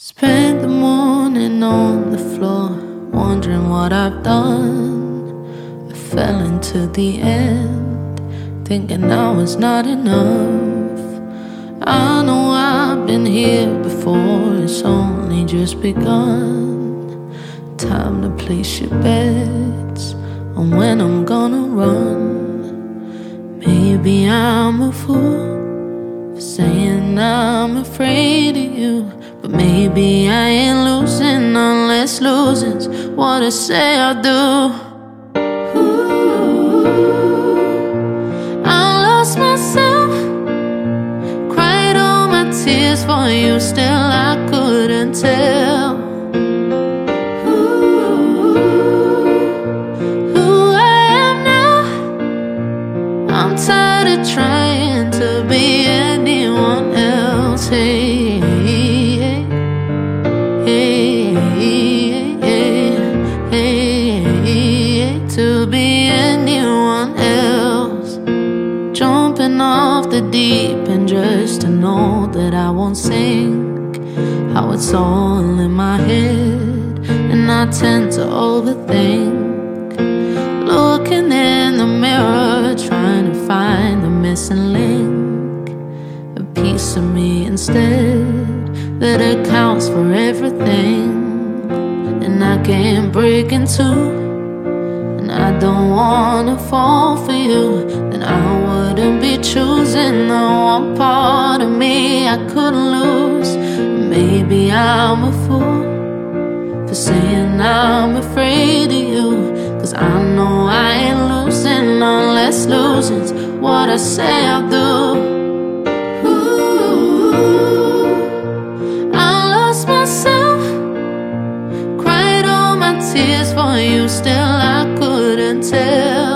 Spent the morning on the floor, wondering what I've done. I fell into the end, thinking I was not enough. I know I've been here before, it's only just begun. Time to place your bets on when I'm gonna run. Maybe I'm a fool for saying I'm afraid of you, but maybe I ain't losing unless losing's what I say I'll do. I lost myself, cried all my tears for you, still I couldn't tell who I am now. I'm tired of trying to be anyone else. Hey, to be anyone else. Jumping off the deep end just to know that I won't sink. How it's all in my head and I tend to overthink. Looking in the mirror, trying to find the missing link, a piece of me instead that accounts for everything. And I can't break in two, and I don't wanna fall for you. Then I wouldn't be choosing the one part of me I couldn't lose. Maybe I'm a fool for saying I'm afraid of you, 'cause I know I ain't losing unless losing's what I say I'll do. I lost myself, cried all my tears for you, still I couldn't tell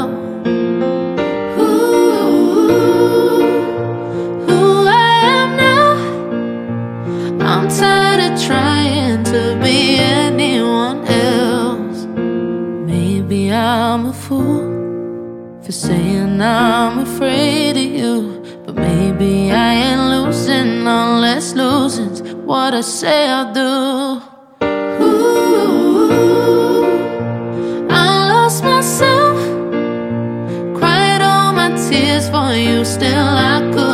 who I am now. I'm tired of trying to be anyone else. Maybe I'm a fool for saying I'm afraid of you, but maybe I ain't losing unless losing's what I say I'll do. I lost myself, cried all my tears for you, still I could